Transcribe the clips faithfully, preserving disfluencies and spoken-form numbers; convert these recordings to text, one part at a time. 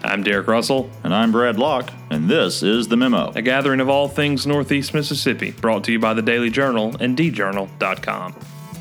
I'm Derek Russell. And I'm Brad Locke, and this is The Memo. A gathering of all things Northeast Mississippi, brought to you by the Daily Journal and d journal dot com.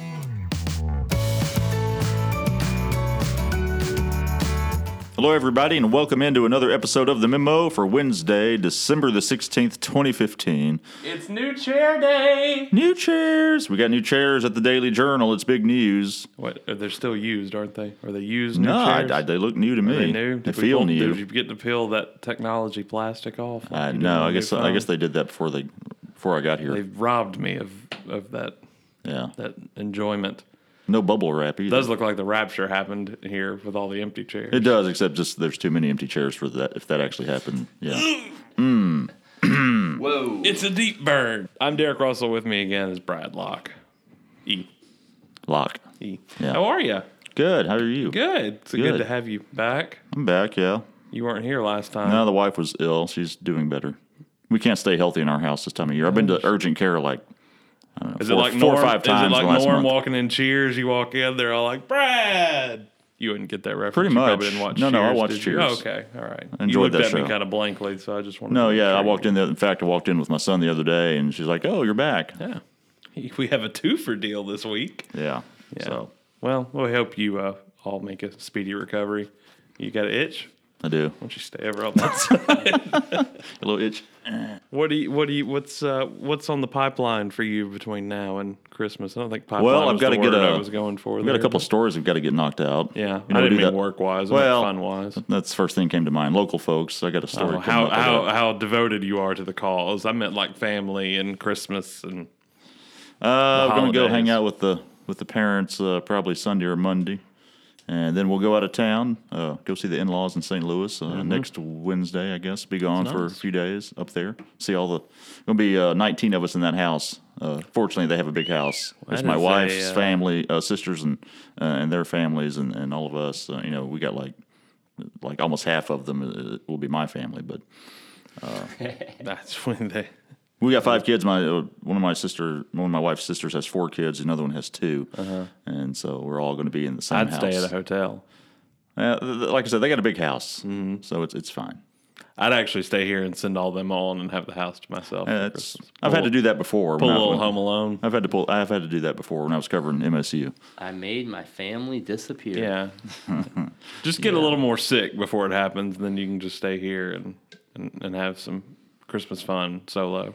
Hello, everybody, and welcome into another episode of The Memo for Wednesday, December the sixteenth, twenty fifteen. It's new chair day! New chairs! We got new chairs at the Daily Journal. It's big news. What? They're still used, aren't they? Are they used new no, chairs? I, I, they look new to me. Are they new? They Did we feel pull, new. Did you get to peel that technology plastic off? Uh, Like you no, did I on guess your I phone? guess they did that before they before I got here. They've robbed me of, of that yeah, that enjoyment. no bubble wrap either. It does look like the rapture happened here with all the empty chairs. It does, except just there's too many empty chairs for that. If that actually happened, yeah. Whoa. It's a deep burn. I'm Derek Russell. With me again is Brad Locke. E. Lock. E. Yeah. How are you? Good. How are you? Good. It's good. Good. to have you back. I'm back. Yeah. You weren't here last time. No, the wife was ill. She's doing better. We can't stay healthy in our house this time of year. I've been to urgent care like I don't know, Is four, it like four Norm, or five times Is it like in the last Norm month. walking in Cheers? You walk in, they're all like, Brad! You wouldn't get that reference. Pretty You much. probably didn't watch No, Cheers, no, I watched did you? Cheers. Oh, okay, all right. I You enjoyed looked that at me show. kind of blankly, so I just wanted No, to make yeah, I sure walked in there. In fact, I walked in with my son the other day, and she's like, "Oh, you're back." Yeah. We have a two-for deal this week. Yeah. Yeah. So Well, we hope you uh, all make a speedy recovery. You got an itch? I do. Why don't you stay over on that side? A little itch. What do you? What do you? What's uh, what's on the pipeline for you between now and Christmas? I don't think pipeline. Well, I've was got the to get word a. I was going for. We've got a there, couple but- stories we've got to get knocked out. Yeah, You know, I we didn't do mean that- work wise. Well, fun wise. That's the first thing that came to mind. Local folks. I got a story. Oh, coming how up with how that. how devoted you are to the cause. I meant like family and Christmas and Uh, I'm going to go holidays. hang out with the with the parents uh, probably Sunday or Monday, and then we'll go out of town. Uh, go see the in-laws in Saint Louis uh, next Wednesday. I guess be gone for a nice. few days up there. See all the. Going to be uh, nineteen of us in that house. Uh, fortunately, they have a big house. It's That my is wife's a, uh, family, uh, sisters, and uh, and their families, and, and all of us. Uh, you know, we got like like almost half of them uh, will be my family, but that's when they. we got five kids. My uh, one of my sister, one of my wife's sisters has four kids. Another one has two, and so we're all going to be in the same I'd house. stay at a hotel. Uh, th- th- like I said, they got a big house, so it's it's fine. I'd actually stay here and send all them on and have the house to myself. for Uh, it's, Christmas. I've had to do that before. Pull when a I- little when- Home Alone. I've had to pull. I've had to do that before when I was covering M S U. I made my family disappear. Yeah. Just get a little more sick before it happens, and then you can just stay here and, and, and have some Christmas fun solo.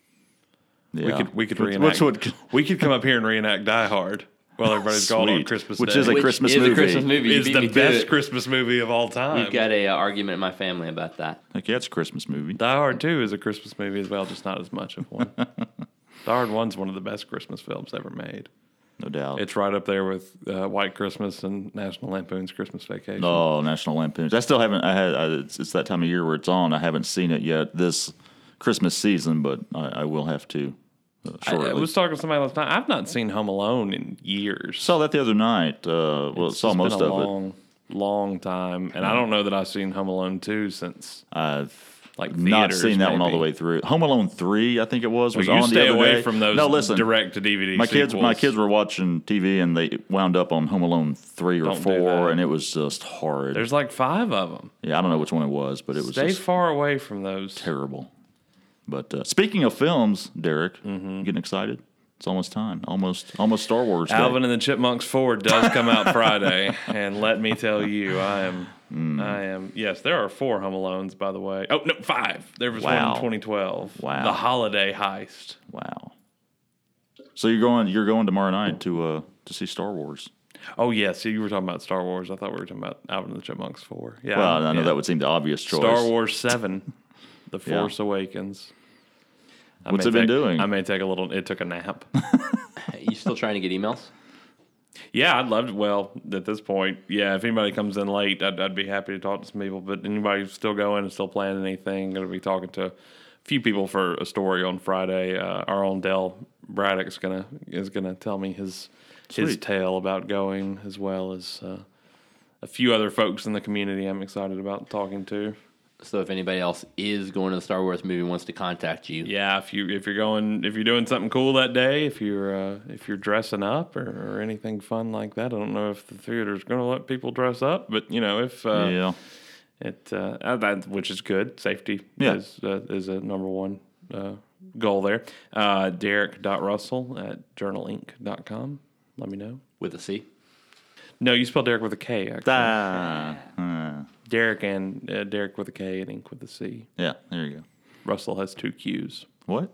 Yeah. We could we could Which- reenact. which would- we could come up here and reenact Die Hard while everybody's gone on Sweet. Christmas Which Day. is a Which Christmas is movie. a Christmas movie. You It's beat the me to best it. Christmas movie of all time. We've got a uh, argument in my family about that. Like, yeah, it's a Christmas movie. Die Hard two is a Christmas movie as well, just not as much of one. Die Hard one's one of the best Christmas films ever made. No doubt. It's right up there with uh, White Christmas and National Lampoon's Christmas Vacation. Oh, National Lampoons. I still haven't. I had. I, it's, it's that time of year where it's on. I haven't seen it yet this Christmas season, but I, I will have to uh, I, shortly. I was talking to somebody last night. I've not seen Home Alone in years. Saw that the other night. Uh, well, It's saw just most been a of it. long, long time, and I don't know that I've seen Home Alone two since I've like not theaters, seen that one all the maybe. way through. Home Alone three, I think it was, was Well, you on stay the other away day. from those No, listen. direct to D V D. My kids, my sequels. kids were watching T V and they wound up on Home Alone three or Don't do four, that. and it was just horrid. There's like five of them. yeah, I don't know which one it was, but it was Stay just far away from those. terrible. But uh, speaking of films, Derek, Mm-hmm. getting excited. It's almost time. Almost, almost Star Wars Day. Alvin and the Chipmunks four does come out Friday, and let me tell you, I am, Hmm. I am. Yes, there are four Home Alones, by the way. Oh no, five. There was one Wow. in twenty twelve. Wow. The Holiday Heist. Wow. So you're going, you're going tomorrow night to uh, to see Star Wars. Oh yes, you were talking about Star Wars. I thought we were talking about Alvin and the Chipmunks four. Yeah. Well, I know yeah. that would seem the obvious choice. Star Wars seven, The Yeah. Force Awakens. I What's may it been take- doing? I may take a little. It took a nap. You still trying to get emails? Yeah, I'd love to. Well, at this point, yeah, if anybody comes in late, I'd, I'd be happy to talk to some people. But anybody who's still going and still planning anything, going to be talking to a few people for a story on Friday. Uh, our own Dell Braddock's gonna is gonna tell me his his Sweet. tale about going, as well as uh, a few other folks in the community I'm excited about talking to. So if anybody else is going to the Star Wars movie and wants to contact you, Yeah, if you if you're going if you're doing something cool that day, if you're uh, if you're dressing up or, or anything fun like that, I don't know if the theater's going to let people dress up, but you know if uh, yeah. It uh, uh, that which is good. Safety Yeah. is uh, is a number one uh, goal there. Uh, Derek dot Russell at journal inc dot com. Let me know. With a C. No, you spell Derek with a K. Actually. Ah, uh, Derek and uh, Derek with a K and Ink with a C. yeah, there you go. Russell has two Q's. What?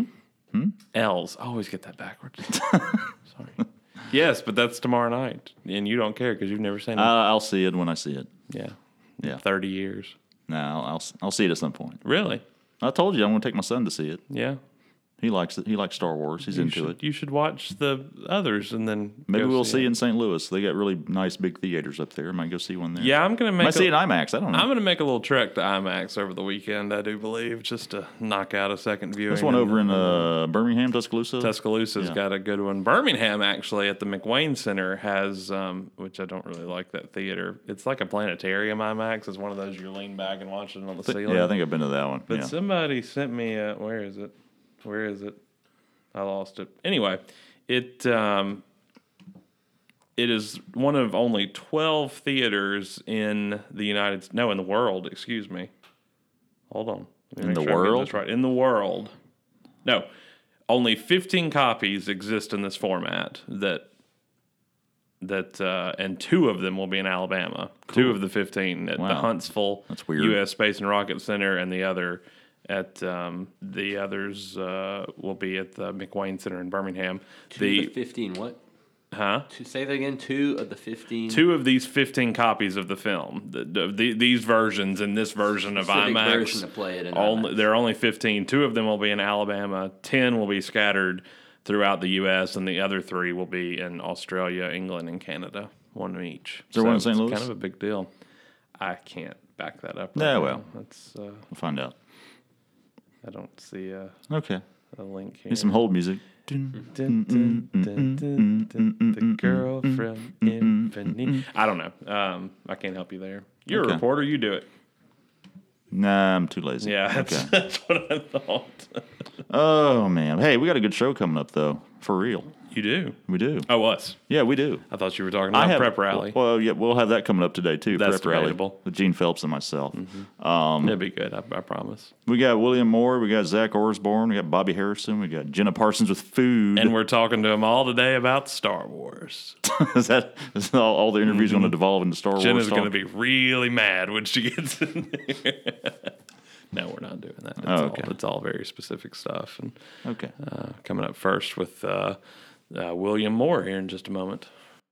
L's. I always get that backwards. Sorry. Yes, but that's tomorrow night, and you don't care because you've never seen it. Uh, I'll see it when I see it. yeah. Yeah. Thirty years. No, I'll I'll see it at some point. Really? I told you I'm going to take my son to see it. Yeah. He likes it. He likes Star Wars. He's You into should, it. You should watch the others and then Maybe go we'll see it. it in Saint Louis. They got really nice big theaters up there. I might go see one there. Yeah, I'm gonna make. Might see it a, in IMAX. I don't know. I'm gonna make a little trek to IMAX over the weekend. I do believe just to knock out a second viewing. There's one and, over in uh, Birmingham, Tuscaloosa. Tuscaloosa's Yeah. got a good one. Birmingham, actually, at the McWayne Center has, um, which I don't really like that theater. It's like a planetarium IMAX. It's one of those you lean back and watch it on the ceiling. Yeah, I think I've been to that one. But yeah. somebody sent me a, where is it? Where is it? I lost it. Anyway, it um, it is one of only twelve theaters in the United no in the world. Excuse me. Hold on. Let me In make the sure I'm getting world? this right. In the world. No, only fifteen copies exist in this format. That that uh, and two of them will be in Alabama. Two of the fifteen at the Wow. Huntsville That's weird. U S Space and Rocket Center, and the other at um, the others uh, will be at the McWayne Center in Birmingham. Two of The the fifteen. What? huh? To say that again. Two of the fifteen. Two of these fifteen copies of the film, the, the, the, these versions and this version of Specific IMAX, version to play it in only, IMAX. there are only fifteen. Two of them will be in Alabama. Ten will be scattered throughout the U S, and the other three will be in Australia, England, and Canada. One each. Is there one in Saint it's Louis? Kind of a big deal. I can't back that up. Yeah, now. well. that's uh, We'll find out. I don't see a, Okay. a link here. Need some hold music. Dun, dun, dun, dun, dun, the girl from Infinity. I don't know. Um, I can't help you there. You're Okay. a reporter. You do it. Nah, I'm too lazy. Yeah, that's, Okay. that's what I thought. Oh man. Hey, we got a good show coming up though. For real. You do. We do. Oh, us. Yeah, we do. I thought you were talking about prep rally. Well, yeah, we'll have that coming up today too. That's prep rally debatable. Mm-hmm. with Gene Phelps and myself. That'd be good. I, I promise. We got William Moore. We got Zach Osborne. We got Bobby Harrison. We got Jenna Parsons with food. And we're talking to them all today about Star Wars. is that is all, all the interviews going to devolve into Star Wars? Jenna's talk? going to be really mad when she gets in there. No, we're not doing that. It's, Oh, okay. all, it's all very specific stuff. And Okay. uh, coming up first with uh, uh, William Moore here in just a moment.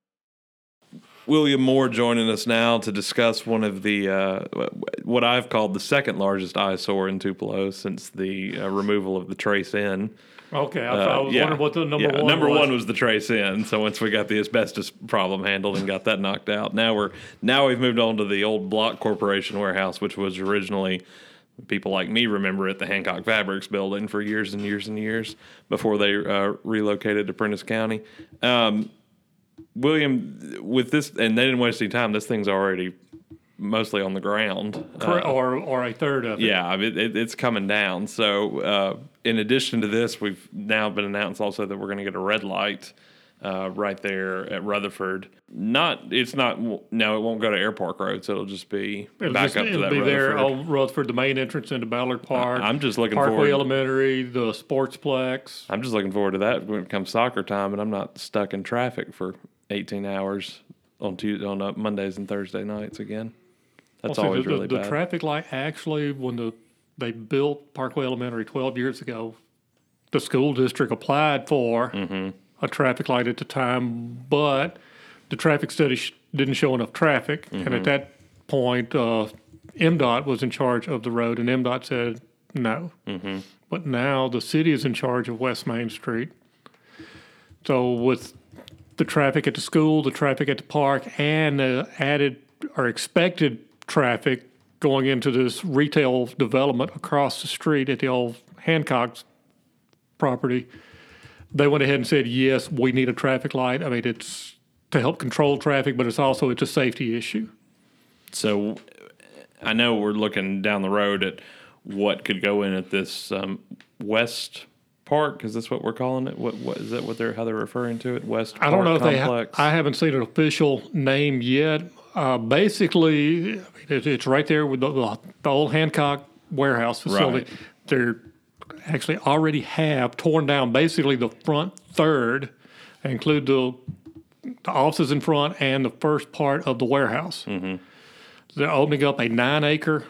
William Moore joining us now to discuss one of the, uh, what I've called the second largest eyesore in Tupelo since the uh, removal of the Trace Inn. Okay, I, Uh, I was yeah. wondering what the number Yeah, one number was. one was the Trace Inn. So once we got the asbestos problem handled and got that knocked out, now we're now we've moved on to the old Block Corporation warehouse, which was originally, people like me remember it, the Hancock Fabrics building for years and years and years before they uh, relocated to Prentice County. Um, William, with this, and they didn't waste any time. This thing's already mostly on the ground. Correct, Uh, or or a third of it. yeah, I mean, it, it's coming down. So, uh, in addition to this, we've now been announced also that we're going to get a red light uh, right there at Rutherford. Not, it's not. No, it won't go to Airpark Road, so it'll just be It'll back just, up to it'll that be there Rutherford. on Rutherford, the main entrance into Ballard Park. I'm just looking Parkway forward- Elementary, the Sportsplex. I'm just looking forward to that when it comes soccer time, and I'm not stuck in traffic for eighteen hours on Tuesday, on uh, Mondays and Thursday nights again. That's Well, see, always the, really the, bad. The traffic light actually, when the they built Parkway Elementary twelve years ago, the school district applied for Mm-hmm. a traffic light at the time, but the traffic study sh- didn't show enough traffic. And Mm-hmm. at that point, uh, M DOT was in charge of the road, and M DOT said no. Mm-hmm. But now the city is in charge of West Main Street. So with the traffic at the school, the traffic at the park, and the added or expected traffic going into this retail development across the street at the old Hancock's property, they went ahead and said, yes, we need a traffic light. I mean, it's to help control traffic, but it's also it's a safety issue. So I know we're looking down the road at what could go in at this um, West Park. Is this what we're calling it? What, what is that? What they're how they're referring to it? West. I don't know if Park they. Ha- Complex. I haven't seen an official name yet. Uh, basically, I mean, it, it's right there with the, the, the old Hancock warehouse facility. Right. They're actually already have torn down basically the front third, include the, the offices in front and the first part of the warehouse. Mm-hmm. They're opening up a nine acre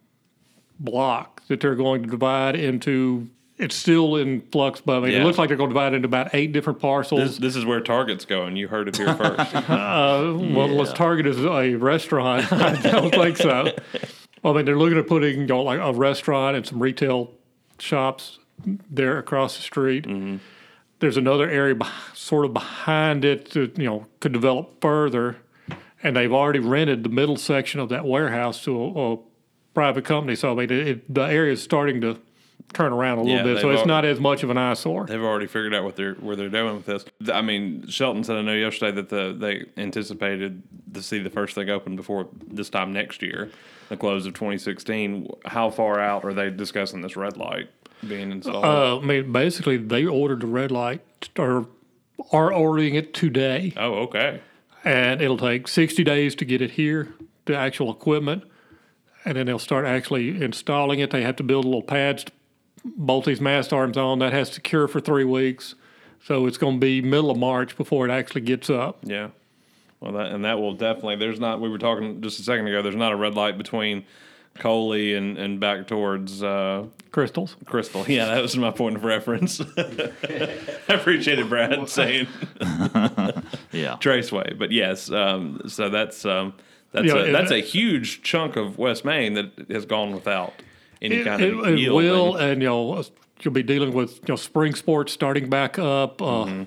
block that they're going to divide into. It's still in flux, but I mean, Yeah. it looks like they're going to divide it into about eight different parcels. This, this is where Target's going. You heard it here first. Uh, well, let's target as a restaurant. I don't think so. Well, I mean, they're looking at putting, you know, like a restaurant and some retail shops there across the street. Mm-hmm. There's another area beh- sort of behind it that, you know, could develop further. And they've already rented the middle section of that warehouse to a, a private company. So, I mean, it, it, the area is starting to turn around a little Yeah, bit. So they've it's al- not as much of an eyesore. They've already figured out what they're where they're doing with this. I mean, Shelton said I know yesterday that the they anticipated to see the first thing open before this time next year, the close of twenty sixteen. How far out are they discussing this red light being installed? Uh, I mean, basically, they ordered the red light or are ordering it today. oh, okay. And it'll take sixty days to get it here, the actual equipment, and then they'll start actually installing it. They have to build little pads to bolt these mast arms on. That has to cure for three weeks. So it's going to be middle of March before it actually gets up. Yeah. Well, that and that will definitely. There's not. We were talking just a second ago. There's not a red light between Coley and, and back towards uh, Crystals. Crystal. Yeah, that was my point of reference. I appreciated Brad saying Yeah. Traceway, but yes. Um, so that's um, that's Yeah, a, it- that's a huge chunk of West Main that has gone without any It, kind it, of it yield. will, and you know, you'll be dealing with you know spring sports starting back up, uh, Mm-hmm.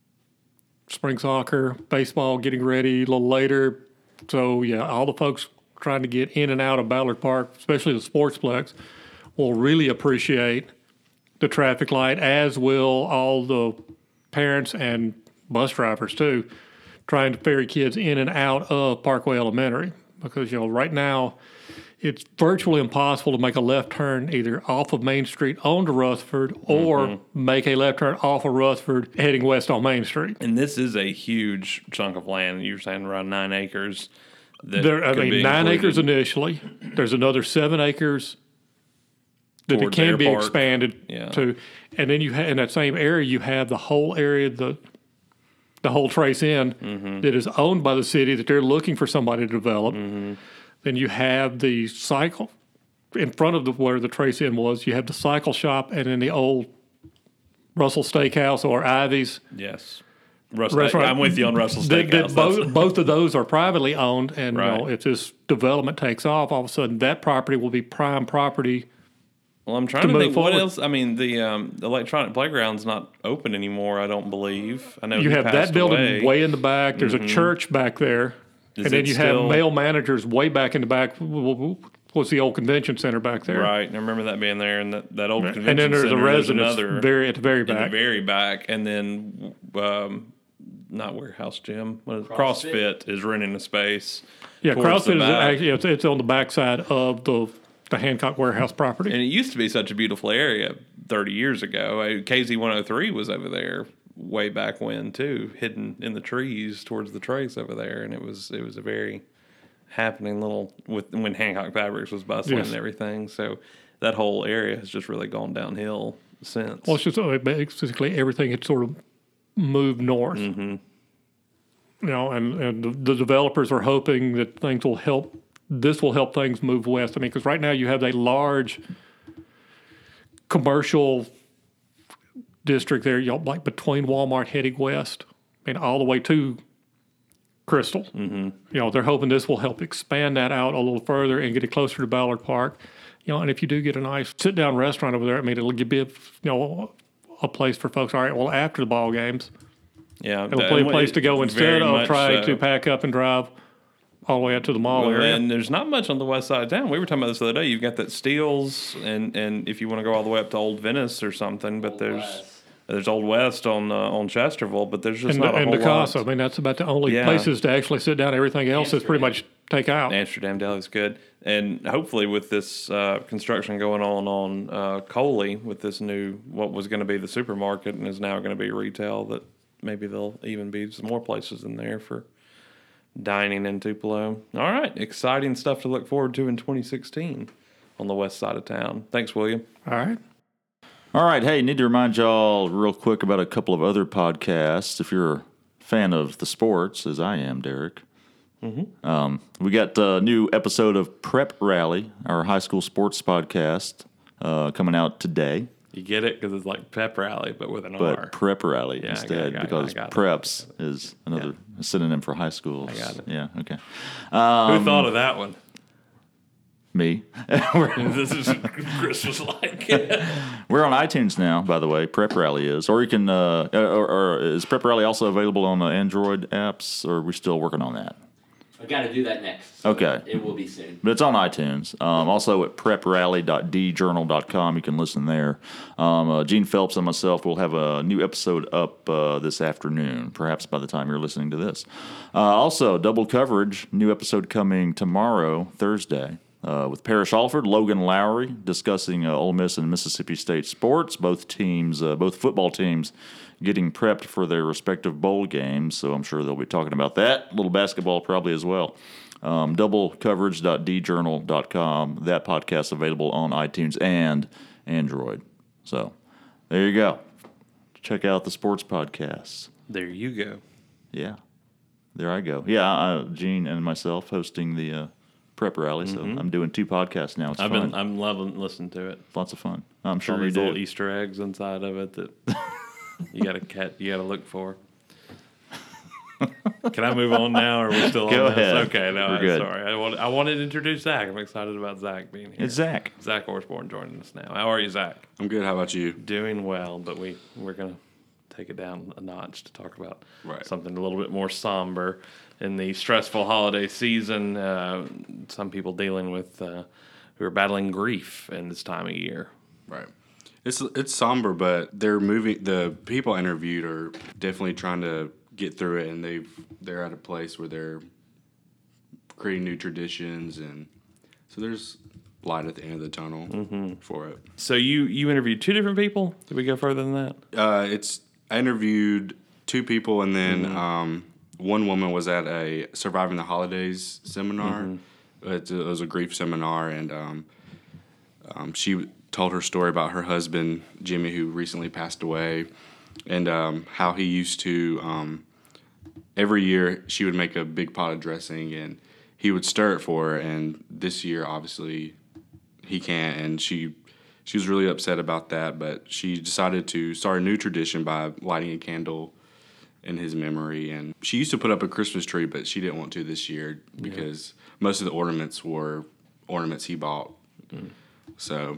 spring soccer, baseball getting ready a little later. So yeah, all the folks trying to get in and out of Ballard Park, especially the Sportsplex, will really appreciate the traffic light, as will all the parents and bus drivers too, trying to ferry kids in and out of Parkway Elementary, because you know right now it's virtually impossible to make a left turn either off of Main Street onto Rutherford or Mm-hmm. make a left turn off of Rutherford heading west on Main Street. And this is a huge chunk of land. You were saying around nine acres. That There, I could mean, be nine included. acres initially. There's another seven acres that it Towards can be Air Park. expanded Yeah. to, and then you ha- in that same area you have the whole area, the the whole Trace Inn Mm-hmm. that is owned by the city that they're looking for somebody to develop. Mm-hmm. Then you have the cycle in front of the where the Trace Inn was. You have the cycle shop, and then the old Russell Steakhouse or Ivy's. Yes. Russell, Restaurant. I'm with you on Russell That- Steakhouse. that That's- both, both of those are privately owned, and you know, Right. if this development takes off, all of a sudden that property will be prime property. Well, I'm trying to to, move think what forward. else. I mean, the um, the electronic playground's not open anymore. I don't believe. I know You he have that passed building away. way in the back. There's a church back there, Is and then it you still- have mail managers way back in the back. Was the old convention center back there? Right, and I remember that being there, and that, that old convention And then there's a center. residence another very at the very in the back. very back, and then um, not warehouse gym. What is, CrossFit. is renting a space. yeah, towards the CrossFit is back. actually it's, it's on the backside of the the Hancock warehouse property. And it used to be such a beautiful area thirty years ago. K Z one oh three was over there way back when too, hidden in the trees towards the Trace over there, and it was it was a very happening little with when Hancock Fabrics was bustling Yes. and everything. So that whole area has just really gone downhill since. Well, it's just uh, basically everything had sort of moved north. Mm-hmm. You know, and, and the, the developers are hoping that things will help. This will help things move west. I mean, because right now you have a large commercial district there, you know, like between Walmart heading west and all the way to Crystal. Mm-hmm. You know, they're hoping this will help expand that out a little further and get it closer to Ballard Park. You know, and if you do get a nice sit-down restaurant over there, I mean, it'll be a, you know, a place for folks. All right, well, after the ball games, yeah, it'll be a place to go instead very of much trying so. to pack up and drive all the way out to the mall Well, area. and there's not much on the west side of town. We were talking about this the other day. You've got that Steels, and, and if you want to go all the way up to Old Venice or something, but there's West. there's Old West on uh, on Chesterville, but there's just And, not a and whole the Casa. I lot. mean, that's about the only Yeah. places to actually sit down. Everything else is pretty much take out. Amsterdam Deli's good, and hopefully with this uh, construction going on on uh, Coley, with this new what was going to be the supermarket and is now going to be retail, that maybe there'll even be some more places in there for dining in Tupelo. All right, exciting stuff to look forward to in twenty sixteen on the west side of town. Thanks, William. All right. All right, hey, need to remind y'all real quick about a couple of other podcasts. If you're a fan of the sports, as I am, Derek, mm-hmm. um, we got a new episode of Prep Rally, our high school sports podcast, uh, coming out today. You get it because it's like pep rally, but with an But R. Prep Rally Yeah, I got- instead, I got- because I got it. preps is another synonym for high schools. I got it. Yeah, okay. Who thought of that one? Me. This is Christmas like. We're on iTunes now, by the way. Prep Rally is, or you can. Uh, or, or is Prep Rally also available on uh, Android apps, or are we still working on that? I got to do that next. So Okay. It will be soon. But it's on iTunes. Um, also at prep rally dot d journal dot com, you can listen there. Um, uh, Gene Phelps and myself will have a new episode up uh, this afternoon, perhaps by the time you're listening to this. Uh, also, double coverage, new episode coming tomorrow, Thursday. Uh, with Parrish Alford, Logan Lowry, discussing uh, Ole Miss and Mississippi State sports. Both teams, uh, both football teams, getting prepped for their respective bowl games. So I'm sure they'll be talking about that. A little basketball probably as well. Um, double coverage dot d journal dot com. That podcast available on iTunes and Android. So there you go. Check out the sports podcasts. There you go. Yeah, there I go. Yeah, uh, Gene and myself hosting the. Uh, Prep Rally, so I'm doing two podcasts now. It's I've fun. been I'm loving listening to it. Lots of fun. I'm All sure you these little do. Easter eggs inside of it that you gotta cat you gotta look for. Can I move on now, or are we still Go on this? ahead. Okay, no, We're I'm good. sorry. I want I wanted to introduce Zach. I'm excited about Zach being here. It's Zach. Zach Osborne joining us now. How are you, Zach? I'm good. How about you? Doing well, but we we're gonna take it down a notch to talk about Right. something a little bit more somber in the stressful holiday season. Uh, some people dealing with uh, who are battling grief in this time of year. Right. It's it's somber, but they're moving. The people interviewed are definitely trying to get through it, and they've they're at a place where they're creating new traditions, and so there's light at the end of the tunnel Mm-hmm. for it. So you you interviewed two different people. Did we go further than that? Uh, it's I interviewed two people, and then Mm-hmm. um, one woman was at a Surviving the Holidays seminar. Mm-hmm. It, it was a grief seminar, and um, um, she told her story about her husband Jimmy, who recently passed away, and um, how he used to um, every year she would make a big pot of dressing, and he would stir it for her. And this year, obviously, he can't, and she. She was really upset about that, but she decided to start a new tradition by lighting a candle in his memory. And she used to put up a Christmas tree, but she didn't want to this year because most of the ornaments were ornaments he bought. Mm. So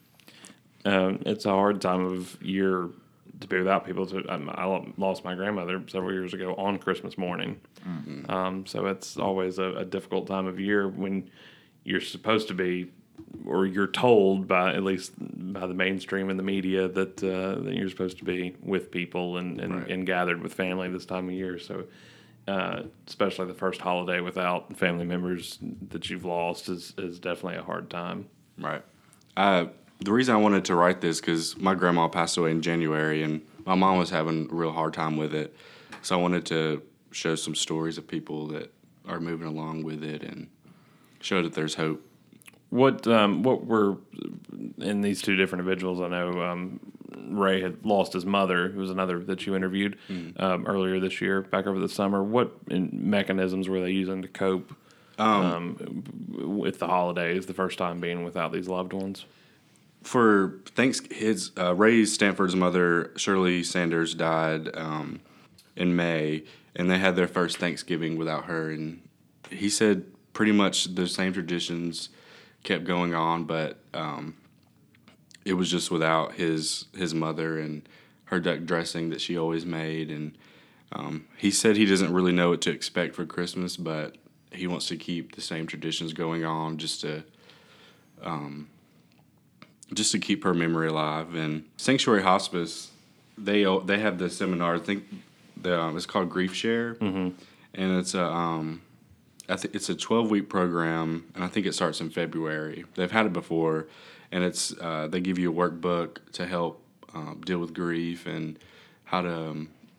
Um, it's a hard time of year to be without people. To um, I lost my grandmother several years ago on Christmas morning, mm-hmm. um, so it's always a, a difficult time of year when you're supposed to be, or you're told by at least by the mainstream and the media that uh, that you're supposed to be with people and and, Right. and gathered with family this time of year. So. Uh, especially the first holiday without family members that you've lost is, is definitely a hard time. Right. Uh, the reason I wanted to write this because my grandma passed away in January, and my mom was having a real hard time with it. So I wanted to show some stories of people that are moving along with it and show that there's hope. What um, what were in these two different individuals? I know um, Ray had lost his mother, who was another that you interviewed Mm. um, earlier this year, back over the summer. What in, mechanisms were they using to cope um, with the holidays? The first time being without these loved ones. For thanks, his uh, Ray Stanford's mother, Shirley Sanders, died um, in May, and they had their first Thanksgiving without her. And he said pretty much the same traditions kept going on, but um, it was just without his his mother and her duck dressing that she always made. And um, he said he doesn't really know what to expect for Christmas, but he wants to keep the same traditions going on just to um, just to keep her memory alive. And Sanctuary Hospice, they they have the seminar. I think the, um, it's called Grief Share, mm-hmm. and it's a um, I think it's a twelve week program, and I think it starts in February. They've had it before, and it's uh, they give you a workbook to help um, deal with grief and how to um,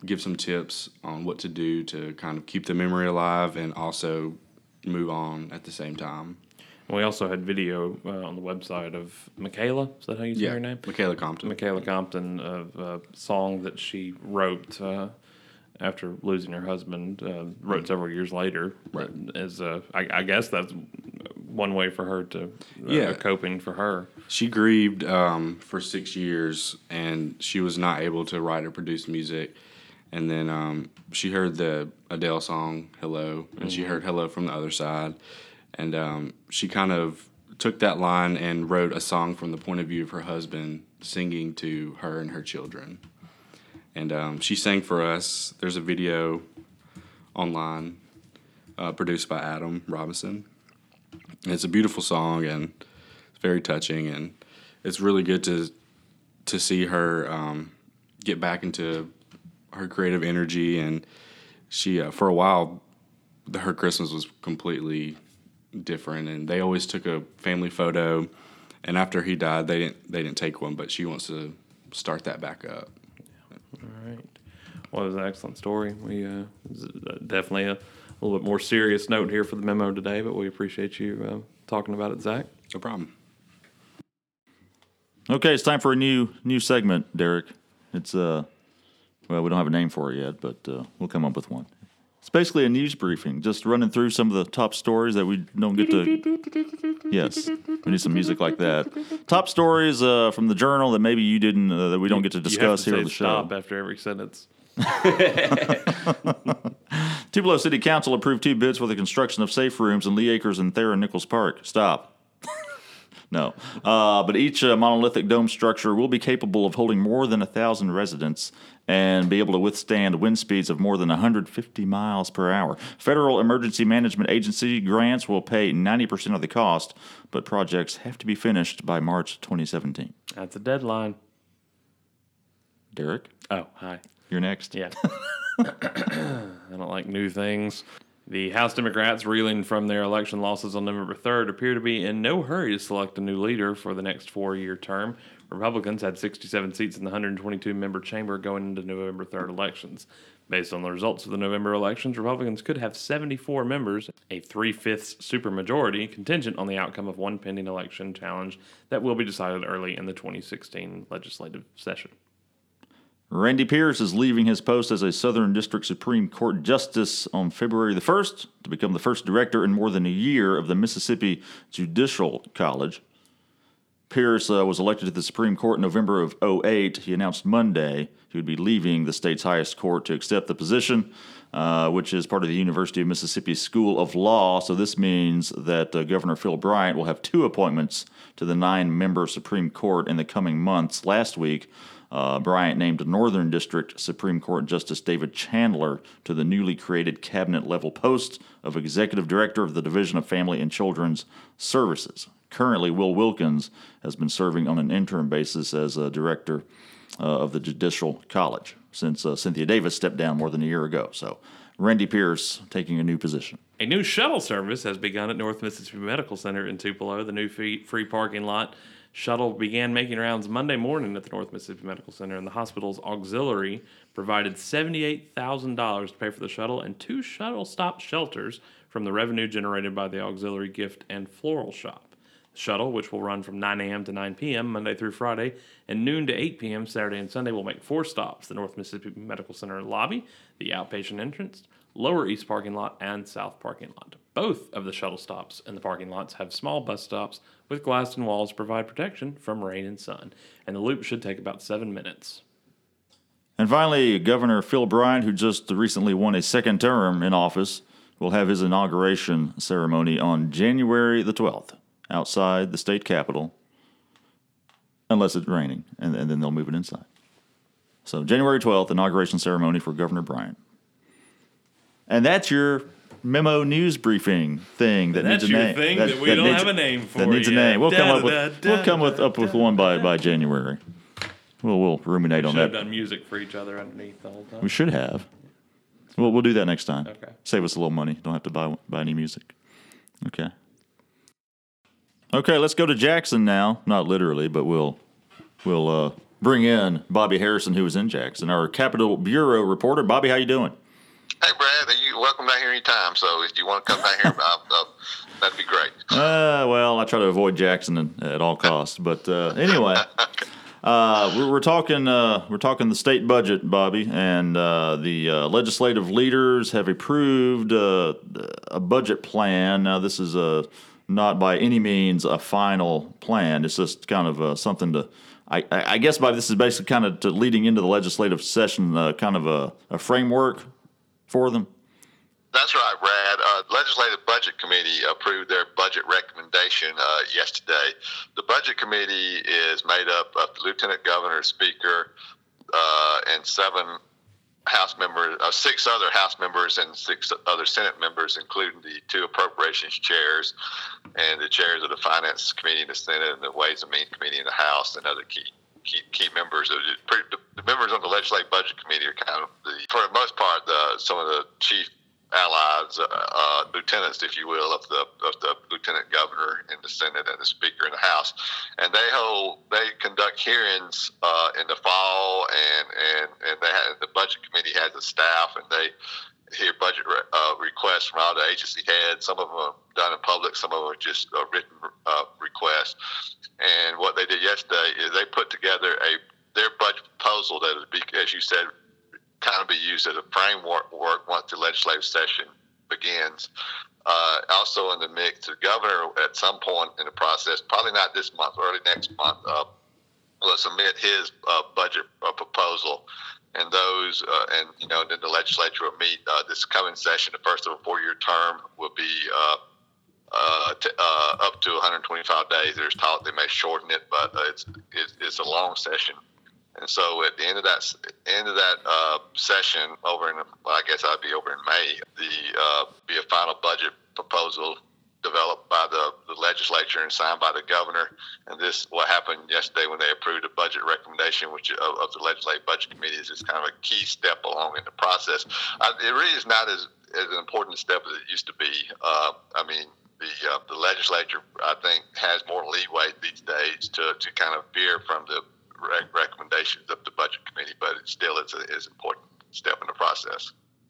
give some tips on what to do to kind of keep the memory alive and also move on at the same time. We also had video uh, on the website of Michaela. Is that how you say her name? Michaela Compton. Michaela Compton, of a song that she wrote uh, after losing her husband, uh, wrote several years later. Right. As uh, I, I guess that's one way for her to, uh, Yeah. coping for her. She grieved um, for six years, and she was not able to write or produce music. And then um, she heard the Adele song, Hello, and she heard Hello from the Other Side. And um, she kind of took that line and wrote a song from the point of view of her husband singing to her and her children. And um, she sang for us. There's a video online uh, produced by Adam Robinson. And it's a beautiful song, and it's very touching, and it's really good to to see her um, get back into her creative energy. And she, uh, for a while, the, her Christmas was completely different, and they always took a family photo. And after he died, they didn't they didn't take one, but she wants to start that back up. All right. Well, it was an excellent story. We uh, it was definitely a little bit more serious note here for the memo today, but we appreciate you uh, talking about it, Zach. No problem. Okay, it's time for a new new segment, Derek. It's uh, well, we don't have a name for it yet, but uh, we'll come up with one. It's basically a news briefing, just running through some of the top stories that we don't get to. Yes, we need some music like that. Top stories uh, from the Journal that maybe you didn't, uh, that we don't get to discuss you have to here on the say show. stop after every sentence. Tupelo City Council approved two bids for the construction of safe rooms in Lee Acres and Thayer Nichols Park. Stop. No. Uh, but each uh, monolithic dome structure will be capable of holding more than one thousand residents and be able to withstand wind speeds of more than one hundred fifty miles per hour. Federal Emergency Management Agency grants will pay ninety percent of the cost, but projects have to be finished by March twenty seventeen. That's a deadline. Derek, Oh, hi. you're next. Yeah. I don't like new things. The House Democrats, reeling from their election losses on November third, appear to be in no hurry to select a new leader for the next four-year term. Republicans had sixty-seven seats in the one hundred twenty-two member chamber going into November third elections. Based on the results of the November elections, Republicans could have seventy-four members, a three-fifths supermajority, contingent on the outcome of one pending election challenge that will be decided early in the twenty sixteen legislative session. Randy Pierce is leaving his post as a Southern District Supreme Court Justice on February the first to become the first director in more than a year of the Mississippi Judicial College. Pierce uh, was elected to the Supreme Court in November of oh eight. He announced Monday he would be leaving the state's highest court to accept the position, uh, which is part of the University of Mississippi School of Law. So this means that uh, Governor Phil Bryant will have two appointments to the nine-member Supreme Court in the coming months. Last week, Uh, Bryant named Northern District Supreme Court Justice David Chandler to the newly created cabinet-level post of Executive Director of the Division of Family and Children's Services. Currently, Will Wilkins has been serving on an interim basis as a director uh, of the Judicial College since uh, Cynthia Davis stepped down more than a year ago. So, Randy Pierce taking a new position. A new shuttle service has begun at North Mississippi Medical Center in Tupelo. The new free, free parking lot shuttle began making rounds Monday morning at the North Mississippi Medical Center, and the hospital's auxiliary provided seventy-eight thousand dollars to pay for the shuttle and two shuttle stop shelters from the revenue generated by the auxiliary gift and floral shop. The shuttle, which will run from nine a.m. to nine p.m. Monday through Friday and noon to eight p.m. Saturday and Sunday, will make four stops: the North Mississippi Medical Center lobby, the outpatient entrance, lower east parking lot, and south parking lot. Both of the shuttle stops in the parking lots have small bus stops with glassed-in walls to provide protection from rain and sun, and the loop should take about seven minutes. And finally, Governor Phil Bryant, who just recently won a second term in office, will have his inauguration ceremony on January the twelfth outside the state capitol, unless it's raining, and, and then they'll move it inside. So January twelfth, inauguration ceremony for Governor Bryant. And that's your memo news briefing thing that That's needs a your name. thing that we don't needs, have a name for That needs yet. a name. We'll come up with Da-da-da-da, we'll come with up with one by, by January. We'll we'll ruminate on Should have that. done music for each other underneath the whole time. We should have. Well, we'll do that next time. Okay. Save us a little money. Don't have to buy buy any music. Okay. Okay, let's go to Jackson now. Not literally, but we'll we'll uh, bring in Bobby Harrison, who is in Jackson, our Capitol Bureau reporter. Bobby, how you doing? Hey, Brad, you welcome down here anytime. So if you want to come down here, uh, uh, that'd be great. Uh, well, I try to avoid Jackson at all costs. But uh, anyway, uh, we're, we're talking uh, we're talking the state budget, Bobby, and uh, the uh, legislative leaders have approved uh, a budget plan. Now, this is a not by any means a final plan. It's just kind of uh, something to. I, I guess, Bobby, this is basically kind of to leading into the legislative session, uh, kind of a, a framework for them. That's right, Brad. Uh, Legislative Budget Committee approved their budget recommendation uh, yesterday. The Budget Committee is made up of the Lieutenant Governor, Speaker, uh, and seven House members, uh, six other House members, and six other Senate members, including the two appropriations chairs and the chairs of the Finance Committee in the Senate and the Ways and Means Committee in the House, and other key key, key members. Of the, the members on the Legislative Budget Committee are kind of the, for the most part, the, some of the chief allies, uh, uh, lieutenants, if you will, of the of the lieutenant governor in the Senate and the Speaker in the House, and they hold they conduct hearings uh, in the fall, and and and they have, the Budget Committee has a staff, and they hear budget re- uh, requests from all the agency heads. Some of them are done in public, some of them are just uh, written uh, requests. And what they did yesterday is they put together a their budget proposal that would be, as you said, kind of be used as a framework work once the legislative session begins. Uh, also in the mix, the governor at some point in the process, probably not this month, early next month, uh, will submit his uh, budget uh, proposal. And those, uh, and you know, then the legislature will meet uh, this coming session. The first of a four-year term will be uh, uh, t- uh, up to one hundred twenty-five days. There's talk they may shorten it, but uh, it's, it's it's a long session. And so at the end of that end of that uh, session, over in, well, I guess I'd be over in May, the uh, be a final budget proposal developed by the, the legislature and signed by the governor. And this, what happened yesterday when they approved the budget recommendation, which of, of the Legislative Budget Committee, is just kind of a key step along in the process. Uh, it really is not as, as an important step as it used to be. Uh, I mean, the uh, the legislature, I think, has more leeway these days to, to kind of veer from the rec- recommendations of the Budget Committee, but it still is an important step in the process.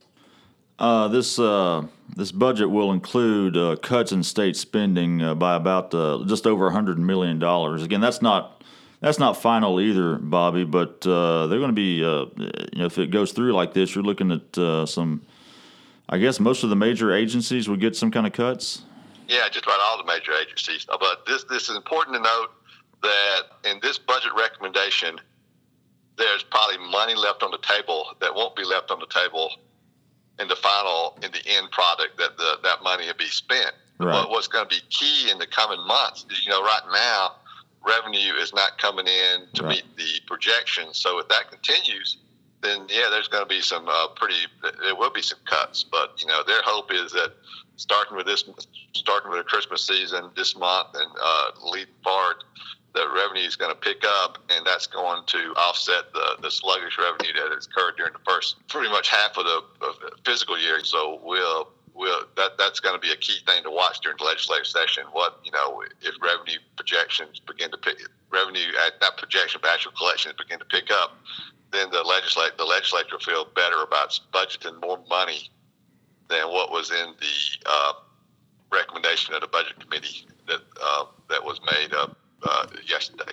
Uh, this uh, this budget will include uh, cuts in state spending uh, by about uh, just over a hundred million dollars. Again, that's not that's not final either, Bobby. But uh, they're going to be, uh, you know, if it goes through like this, you're looking at uh, some. I guess most of the major agencies would get some kind of cuts. Yeah, just about all the major agencies. But this this is important to note that in this budget recommendation, there's probably money left on the table that won't be left on the table in the final, in the end product, that the, that money will be spent. Right. But what's going to be key in the coming months is, you know, right now, revenue is not coming in to right. meet the projections. So if that continues, then, yeah, there's going to be some uh, pretty, there will be some cuts. But, you know, their hope is that starting with this, starting with the Christmas season this month and uh, leading forward, the revenue is going to pick up, and that's going to offset the, the sluggish revenue that has occurred during the first pretty much half of the, of the fiscal year. So we'll we'll that that's going to be a key thing to watch during the legislative session. What you know, if revenue projections begin to pick revenue at not projection but actual collections begin to pick up, then the legislate the legislature will feel better about budgeting more money than what was in the uh, recommendation of the budget committee that uh, that was made up. Uh, yesterday.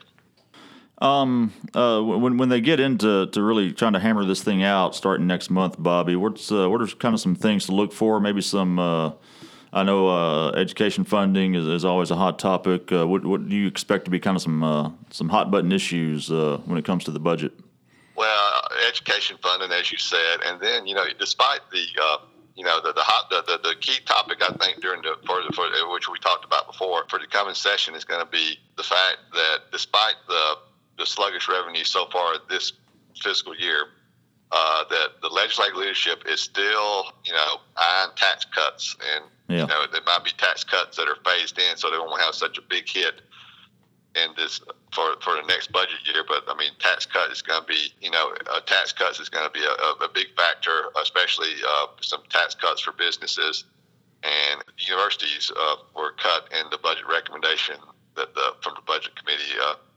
Um, uh, when when they get into to really trying to hammer this thing out starting next month, Bobby, what's uh, what are kind of some things to look for? Maybe some. Uh, I know uh, education funding is, is always a hot topic. Uh, what what do you expect to be kind of some uh, some hot button issues uh, when it comes to the budget? Well, education funding, as you said, and then you know, despite the uh, You know, the the, hot, the the the key topic, I think, during the for, for which we talked about before for the coming session is going to be the fact that despite the the sluggish revenue so far this fiscal year, uh, that the legislative leadership is still, you know, eyeing tax cuts, and yeah. you know, there might be tax cuts that are phased in, so they won't have such a big hit in this for for the next budget year. But I mean, tax cut is going to be, you know, uh, tax cuts is going to be a, a, a big factor, especially uh, some tax cuts for businesses. And universities uh, were cut in the budget recommendation that the from the budget committee uh,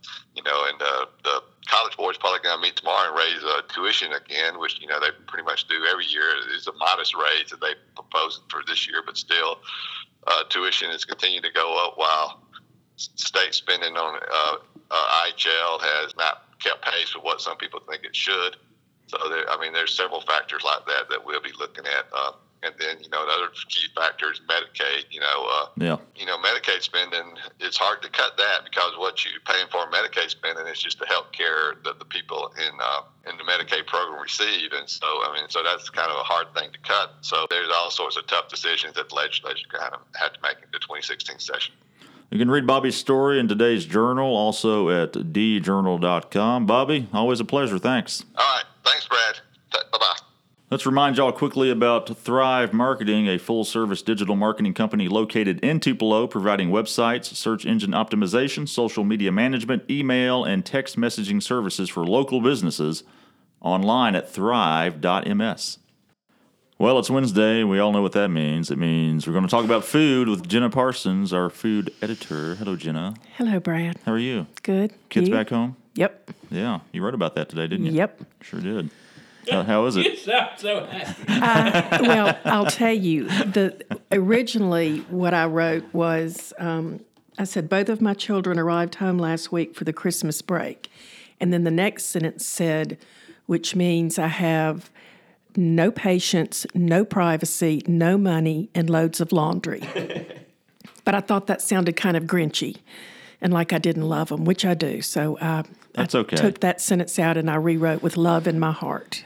you know, and uh, the College Board's probably going to meet tomorrow and raise uh, tuition again, which, you know, they pretty much do every year. It's a modest raise that they proposed for this year, but still, uh, tuition is continuing to go up while state spending on uh, uh, I H L has not kept pace with what some people think it should. So, there, I mean, there's several factors like that that we'll be looking at. Uh, and then, you know, another key factor is Medicaid. You know, uh, Yeah. you know, Medicaid spending, it's hard to cut that because what you're paying for in Medicaid spending is just the health care that the people in uh, in the Medicaid program receive. And so, I mean, so that's kind of a hard thing to cut. So there's all sorts of tough decisions that the legislature kind of had to make in the twenty sixteen session. You can read Bobby's story in today's journal, also at d journal dot com. Bobby, always a pleasure. Thanks. All right. Thanks, Brad. Bye-bye. Let's remind y'all quickly about Thrive Marketing, a full-service digital marketing company located in Tupelo, providing websites, search engine optimization, social media management, email, and text messaging services for local businesses online at thrive dot m s. Well, it's Wednesday. We all know what that means. It means we're going to talk about food with Jenna Parsons, our food editor. Hello, Jenna. Hello, Brad. How are you? Good. Kids You? back home? Yep. Yeah, you wrote about that today, didn't you? Yep. Sure did. Uh, how is it? You sound so happy. Uh, well, I'll tell you. The originally what I wrote was um, I said both of my children arrived home last week for the Christmas break, and then the next sentence said, which means I have no patience, no privacy, no money, and loads of laundry. But I thought that sounded kind of grinchy, and like I didn't love them, which I do. So uh, That's I okay. took that sentence out and I rewrote with love in my heart.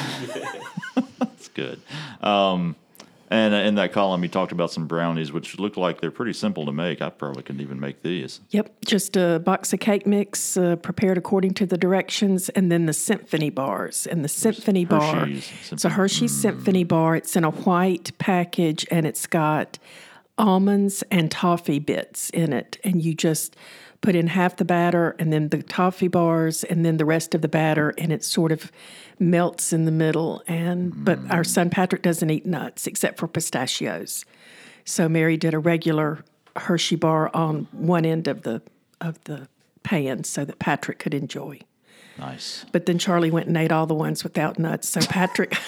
That's good. Um, and uh, in that column, you talked about some brownies, which look like they're pretty simple to make. I probably couldn't even make these. Yep, just a box of cake mix uh, prepared according to the directions, and then the Symphony bars. And the Symphony bar, Hershey's it's a Hershey's Symphony bar. It's in a white package, and it's got almonds and toffee bits in it. And you just put in half the batter, and then the toffee bars, and then the rest of the batter, and it sort of melts in the middle. And but our son Patrick doesn't eat nuts except for pistachios. So Mary did a regular Hershey bar on one end of the of the pan so that Patrick could enjoy. Nice. But then Charlie went and ate all the ones without nuts. So Patrick,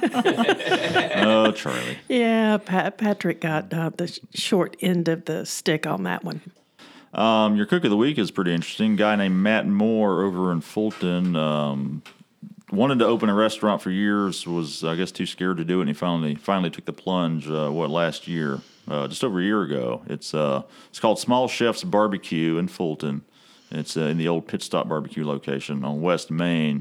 Oh, Charlie. yeah, Pat, Patrick got uh, the sh- short end of the stick on that one. Um, your cook of the week is pretty interesting. A guy named Matt Moore over in Fulton um, wanted to open a restaurant for years, was, I guess, too scared to do it, and he finally finally took the plunge, uh, what, last year, uh, just over a year ago. It's uh, it's called Small Chef's Barbecue in Fulton. It's uh, in the old Pit Stop Barbecue location on West Main.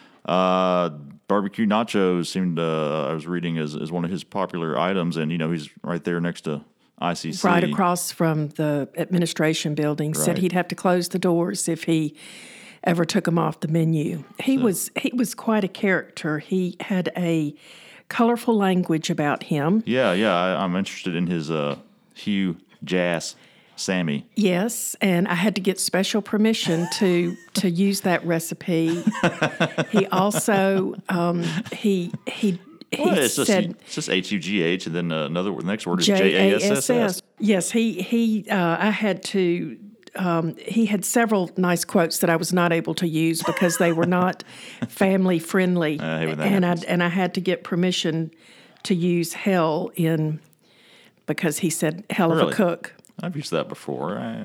Uh, barbecue nachos seemed, uh, I was reading, as, as one of his popular items, and, you know, he's right there next to I C C. Right across from the administration building. Said Right. he'd have to close the doors if he ever took them off the menu. He was he was quite a character. He had a colorful language about him. Yeah, yeah, I, I'm interested in his uh, Hugh Jass Sammy. Yes, and I had to get special permission to to use that recipe. He also um, he he he Well, it's, just, said it's just H U G H, and then uh, another the next word is J J A A S S S S. S. Yes, he he. Uh, I had to. Um, he had several nice quotes that I was not able to use because they were not family friendly, I hate when that and I happens. and I had to get permission to use hell in because he said hell of Really? a cook. I've used that before. I,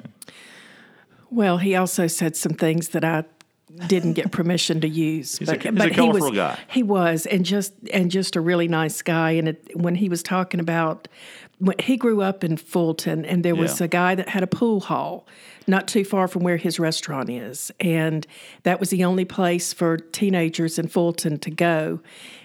Well, he also said some things that I didn't get permission to use. He's a- but he's a but he colorful was, guy. He was, and just and just a really nice guy. And it, when he was talking about, when he grew up in Fulton, and there was Yeah. a guy that had a pool hall not too far from where his restaurant is, and that was the only place for teenagers in Fulton to go.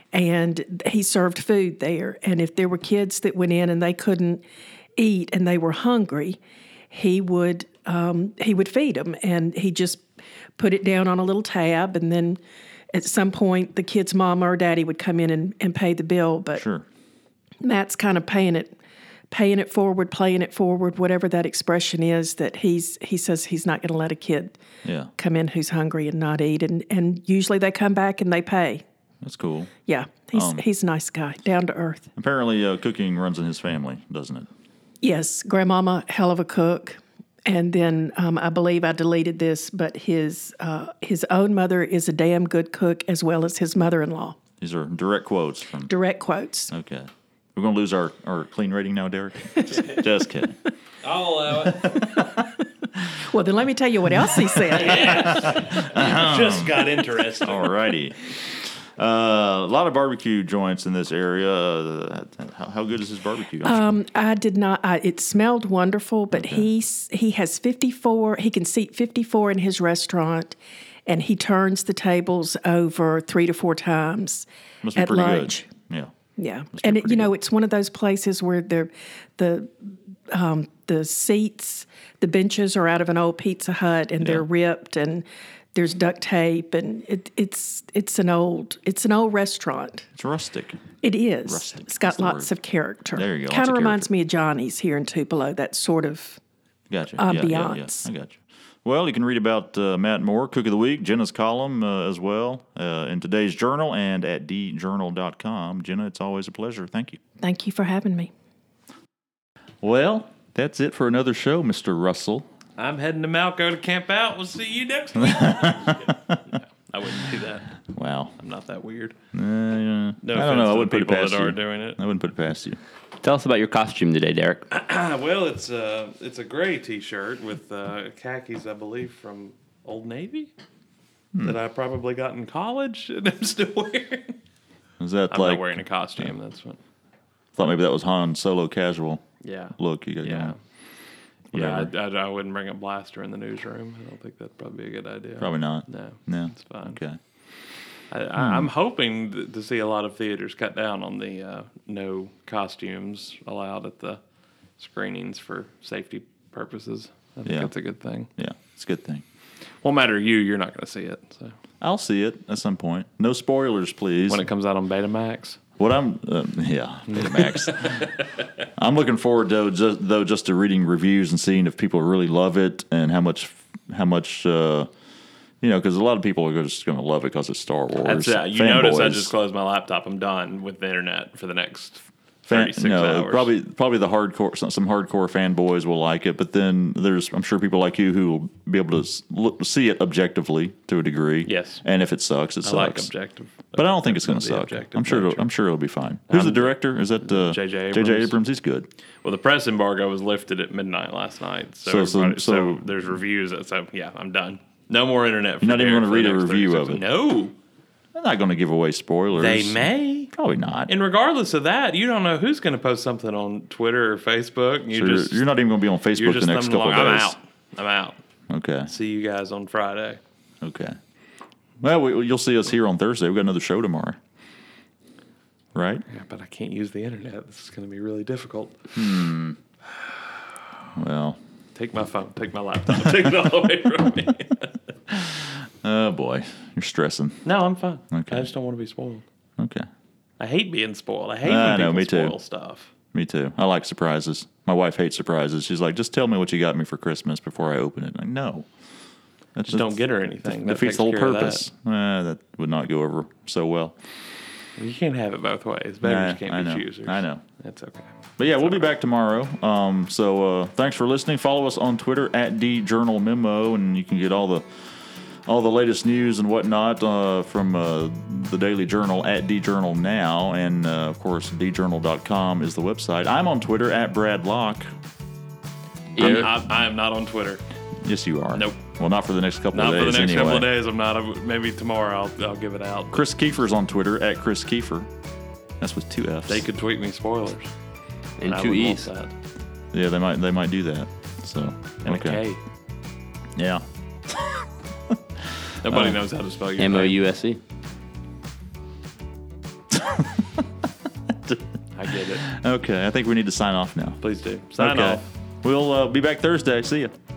And he served food there. And if there were kids that went in and they couldn't eat and they were hungry, he would um, he would feed them, and he just put it down on a little tab, and then at some point the kid's mama or daddy would come in and, and pay the bill. But sure. Matt's kind of paying it paying it forward, playing it forward, whatever that expression is, that he's he says he's not going to let a kid Yeah, come in who's hungry and not eat, and and usually they come back and they pay. that's cool. Yeah, he's Um, he's a nice guy, down to earth. Apparently, uh, cooking runs in his family, doesn't it? Yes, grandmama, hell of a cook. And then um, I believe I deleted this, but his uh, his own mother is a damn good cook as well as his mother-in-law. These are direct quotes from. Direct quotes. Okay. We're going to lose our, our clean rating now, Derek? Just, just kidding. I'll allow it. Well, then let me tell you what else he said. Just got interested. All righty. Uh, a lot of barbecue joints in this area. Uh, how, how good is his barbecue? Um, I did not. I, it smelled wonderful, but Okay. he's he has fifty-four. He can seat fifty-four in his restaurant, and he turns the tables over three to four times Must be at pretty lunch. good. Yeah. Yeah, and it, you know it's one of those places where the the um, the seats, the benches are out of an old Pizza Hut, and they're ripped, and there's duct tape, and it, it's it's an old it's an old restaurant. It's rustic. It is. Rustic, It's got that's the lots word. of character. There you go, lots Kind of of reminds character. me of Johnny's here in Tupelo. That sort of. Gotcha. Yeah, yeah, yeah. Ambiance. I got you. Well, you can read about uh, Matt Moore, Cook of the Week, Jenna's column uh, as well uh, in today's journal and at d journal dot com. Jenna, it's always a pleasure. Thank you. Thank you for having me. Well, that's it for another show, Mister Russell. I'm heading to Malco to camp out. We'll see you next week. No, I wouldn't do that. Wow. I'm not that weird. Uh, yeah. No I don't offense know. I to the wouldn't put it people past that you. are doing it. I wouldn't put it past you. Tell us about your costume today, Derek. Ah, well, it's a it's a gray T-shirt with uh, khakis, I believe, from Old Navy Hmm. that I probably got in college and I'm still wearing. Is that I'm like? not wearing a costume. That's what. Thought maybe that was Han Solo casual Yeah. look you got Yeah. going. Yeah, I, Whatever. I, I wouldn't bring a blaster in the newsroom. I don't think that'd probably be a good idea. Probably not. No. No. It's fine. Okay. I, I, I'm hoping th- to see a lot of theaters cut down on the uh, no costumes allowed at the screenings for safety purposes. I think Yeah. that's a good thing. Yeah, it's a good thing. Won't matter to you, you're not going to see it. So I'll see it at some point. No spoilers, please. when it comes out on Betamax, What I'm, uh, yeah, Max. I'm looking forward though, just, though, just to reading reviews and seeing if people really love it and how much, how much, uh, you know, because a lot of people are just going to love it because it's Star Wars. that's it. You notice I Fanboys. just closed my laptop. I'm done with the internet for the next Fan, thirty-six no, hours. probably probably the hardcore some, some hardcore fanboys will like it, but then there's I'm sure people like you who will be able to s- look, see it objectively to a degree. Yes. and if it sucks, it I sucks. like objective, But I don't think it's going to the suck. objective I'm sure. It'll, nature. I'm sure it'll be fine. Who's the director? Is that uh, J J J J Abrams. Abrams. He's good. Well, the press embargo was lifted at midnight last night, so So- so- everybody- so, so- there's reviews. That, so yeah, I'm done. No more internet. For You're not even Derek gonna for read the a next review thirty-six of it. No, I'm not going to give away spoilers. they may. Probably not. And regardless of that, you don't know who's going to post something on Twitter or Facebook. You So you're, just you're not even going to be on you're Facebook just the next thumbing couple along. of days. I'm out. I'm out. Okay. See you guys on Friday. Okay. Well, we, you'll see us here on Thursday. We've got another show tomorrow. Right? Yeah, but I can't use the internet. This is going to be really difficult. Well, Take my phone. Take my laptop. Take it all away from me. oh boy, you're stressing. No, I'm fine. Okay. I just don't want to be spoiled. Okay. I hate being spoiled. I hate I when know, people me too. spoil stuff. Me too. I like surprises. My wife hates surprises. She's like, just tell me what you got me for Christmas before I open it. I'm like, no. That's, Just don't get her anything. That defeats takes the whole care of that. purpose. Eh, that would not go over so well. You can't have it both ways. Beggars Nah, can't I be know. choosers. I know. That's okay. But yeah, we'll be back tomorrow. Um, so uh, thanks for listening. Follow us on Twitter at DJournalMemo, and you can get all the all the latest news and whatnot uh, from uh, the Daily Journal at DJournal now, and uh, of course, d journal dot com is the website. I'm on Twitter at Brad Locke. I'm, Yeah. I, I am not on Twitter. Yes, you are. Nope. Well, not for the next couple Not of for days. the next anyway. couple of days. I'm not. I- Maybe tomorrow I'll, I'll give it out. Chris Kiefer's on Twitter at Chris Kiefer. That's with two F's. They could tweet me spoilers. And I two would want E's. that. Yeah, they might. They might do that. So And okay. a K. Yeah. Nobody Uh, knows how to spell your M O name. U S E. I get it. Okay. I think we need to sign off now. Please do. Sign okay. off. We'll uh, be back Thursday. See ya.